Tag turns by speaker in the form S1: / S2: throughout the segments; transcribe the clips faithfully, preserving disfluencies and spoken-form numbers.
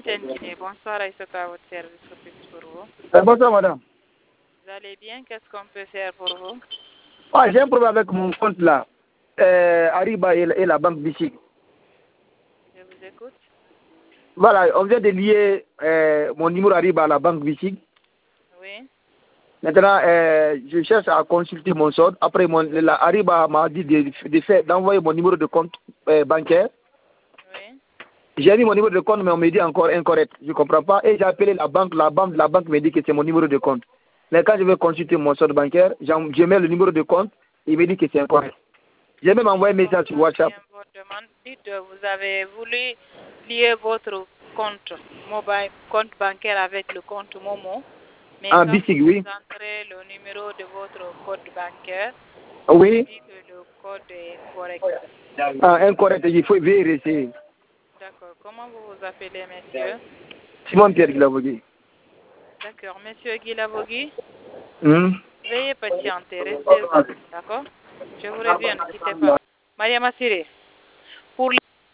S1: Ntentine, bonsoir, Aïssata, à votre service, que puis-je pour vous?
S2: Euh, bonsoir, madame.
S1: Vous allez bien? Qu'est-ce qu'on peut faire pour vous?
S2: Ah, j'ai un problème avec mon compte là. Euh, Ariba et, la- et la banque Bichic.
S1: Je vous écoute.
S2: Voilà, on vient de lier euh, mon numéro Ariba à la banque Bichic.
S1: Oui,
S2: Maintenant, euh, je cherche à consulter mon solde. Après, mon, la Ariba m'a dit de, de faire- d'envoyer mon numéro de compte euh, bancaire.
S1: oui.
S2: J'ai mis mon numéro de compte, mais on me dit encore incorrect. Je ne comprends pas. Et j'ai appelé la banque. La banque, la banque me dit que c'est mon numéro de compte. Mais quand je vais consulter mon solde bancaire, j'en- je mets le numéro de compte. Il me dit que c'est incorrect. J'ai même envoyé un message sur WhatsApp.
S1: Bien, votre demande. Dites, euh, vous avez voulu lier votre compte mobile, compte bancaire avec le compte Momo. Mais
S2: Ah,
S1: quand
S2: Bichic,
S1: vous
S2: oui.
S1: entrez le numéro de votre code bancaire,
S2: Oui.
S1: dit que le code est correct.
S2: Ah, incorrect. Il faut vérifier.
S1: D'accord. Comment vous vous appelez, monsieur?
S2: Simon Pierre Glavogui.
S1: D'accord. Monsieur Guy Lavogui,
S2: Hmm.
S1: veuillez patienter. Restez. D'accord? Je vous reviens. Ne quittez pas. Maria Massiré, pour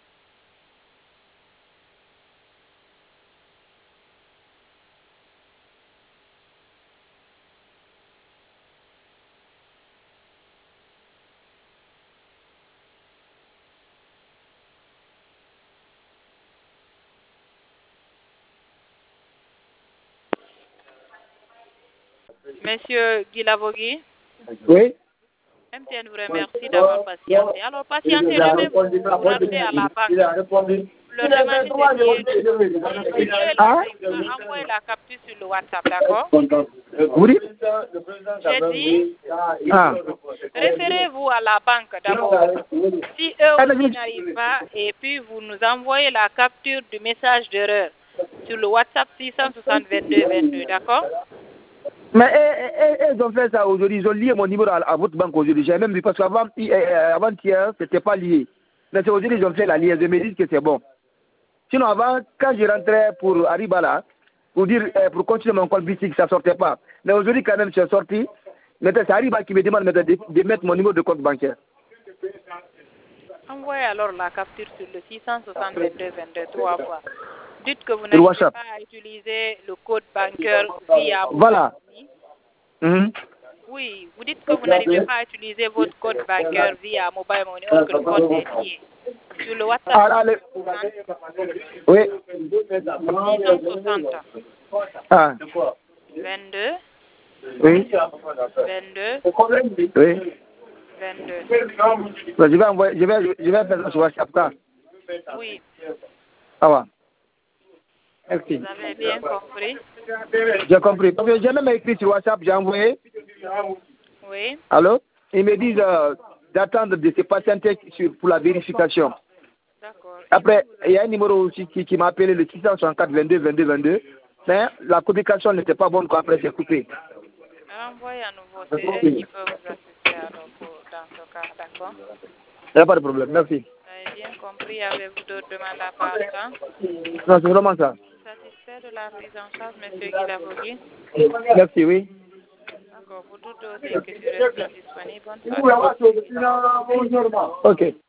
S1: Monsieur Guy Lavogui,
S2: Oui.
S1: M T N vous remercie d'avoir patienté. Alors, patientez, je vais vous, vous rappeler à la banque. Leur demander de lier, de lier
S2: Ah.
S1: le- envoyer la capture sur le WhatsApp, d'accord?
S2: Vous dites?
S1: J'ai dit,
S2: Ah.
S1: référez-vous à la banque d'abord. Si eux
S2: Ah, mais
S1: aussi
S2: je-
S1: n'arrivent pas, et puis vous nous envoyez la capture du message d'erreur sur le WhatsApp six cent soixante vingt-deux vingt-deux, d'accord?
S2: Mais eh, eh, eh, ils ont fait ça aujourd'hui. Ils ont lié mon numéro à, à votre banque aujourd'hui. J'ai même vu parce qu'avant, hi- eh, eh, avant-hier, c'était pas lié. Mais c'est aujourd'hui ils ont fait la liaison. Ils me disent que c'est bon. Sinon, avant, quand je rentrais pour Ariba là, pour dire, eh, pour continuer mon compte bitique, ça sortait pas. Mais aujourd'hui, quand même, c'est sorti. Maintenant, c'est Ariba qui me demande maintenant de, de mettre mon numéro de compte bancaire.
S1: Envoyez alors la capture sur le six cent soixante vingt-deux vingt-deux trois fois. Dites que vous
S2: Sur
S1: n'arrivez
S2: WhatsApp.
S1: pas à utiliser le code bancaire via
S2: Voilà.
S1: Money.
S2: Mhm.
S1: Oui, vous dites que vous n'arrivez pas à utiliser votre code bancaire via Mobile Money or que le compte est lié. Sur le WhatsApp
S2: Ah, allez. Oui.
S1: six cent soixante
S2: Ah.
S1: vingt-deux
S2: Oui.
S1: vingt-deux
S2: Oui.
S1: vingt-deux.
S2: Bah, je vais envoyer, je vais, je vais faire ça sur WhatsApp. Ça.
S1: Oui,
S2: Ah ouais. Merci.
S1: vous avez bien compris.
S2: J'ai compris. Parce que j'ai même écrit sur WhatsApp, j'ai envoyé.
S1: Oui,
S2: Allô? Ils me disent euh, d'attendre de se patienter sur- pour la vérification.
S1: d'accord. Et
S2: Après,
S1: puis vous
S2: il y
S1: avez
S2: a un numéro aussi qui, qui m'a appelé le six cent soixante-quatre vingt-deux vingt-deux vingt-deux. Mais la communication n'était pas bonne quand après c'est coupé.
S1: renvoyé à nouveau. C'est eux qui peuvent vous assister alors pour- dans ce cas, d'accord?
S2: Il n'y a pas de problème. Merci.
S1: Vous avez bien compris. Avez-vous d'autres demandes à part ça?
S2: Non, c'est vraiment ça.
S1: Satisfait de la prise en charge, monsieur Guy Lavogui?
S2: Merci, oui.
S1: D'accord. Pour tout autre inquiétude, restez disponible. Bonne soirée.
S2: Ok.